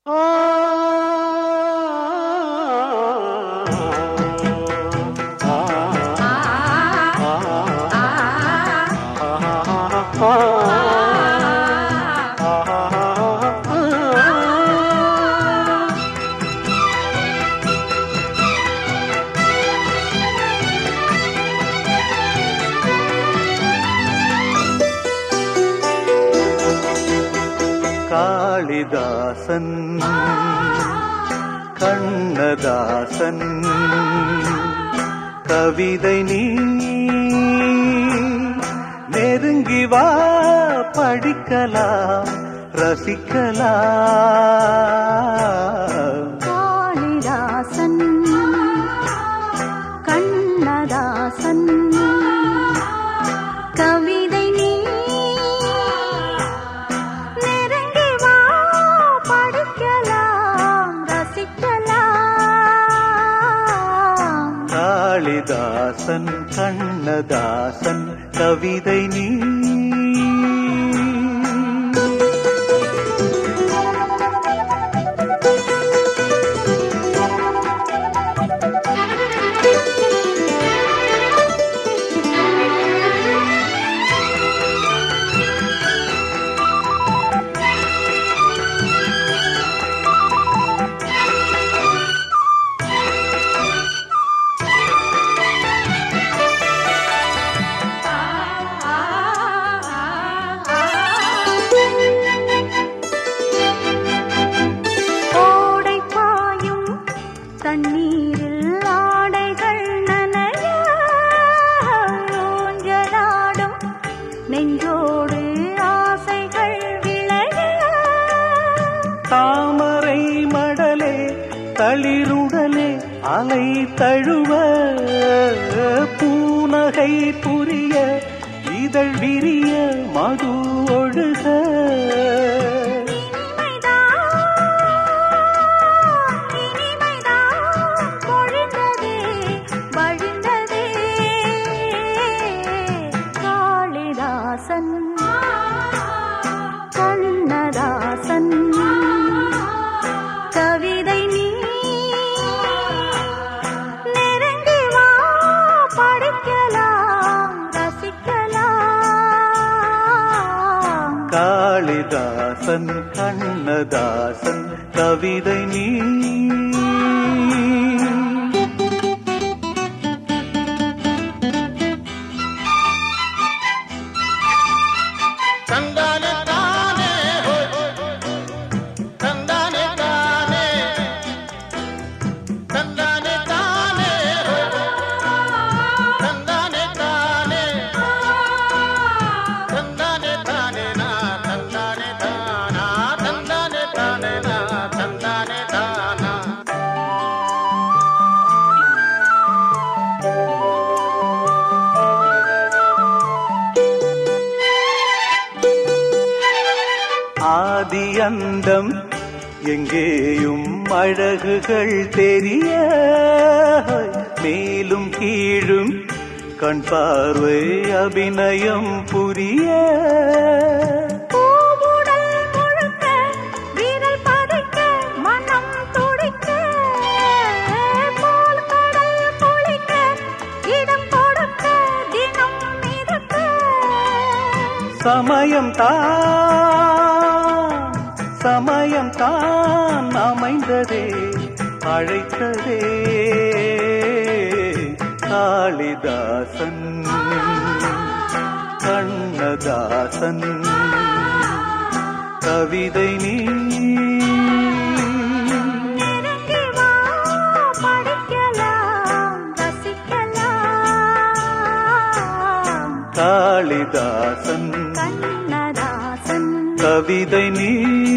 காளிதாசன் கண்ணதாசன் கவிதை நீ நெருங்கி வா படிக்கலாம் ரசிக்கலாம். காளிதாசன் கண்ணதாசன் கவிதை நீ நெருங்கி வா படிக்கலாம் ரசிக்கலாம். காளிதாசன் கண்ணதாசன் கவிதை நீ தண்ணீரில் ஆடைகள் நனைய ஊஞ்சலாடும் நெஞ்சோடு ஆசைகள் விளைய. தாமரை மடலே தளிருடலே அலை தழுவ பூனகை புரிய இதழ் விரிய மது ஒழுக. கண்ணதாசன் கவிதை நீ நெருங்கி வா படிக்கலாம் ரசிக்கலாம். காளிதாசன் கண்ணதாசன் கவிதை நீ ஆதி அந்தம் எங்கேயும் அழகுகள் தெரிய மேலும் கீழும் கண் பார்வை அபிநயம் புரிய. சமயம் தான் அமைந்ததே அழைத்ததே. காளிதாசன் கண்ணதாசன் கவிதை நீ காளிதாசன் கண்ணதாசன் கவிதை நீ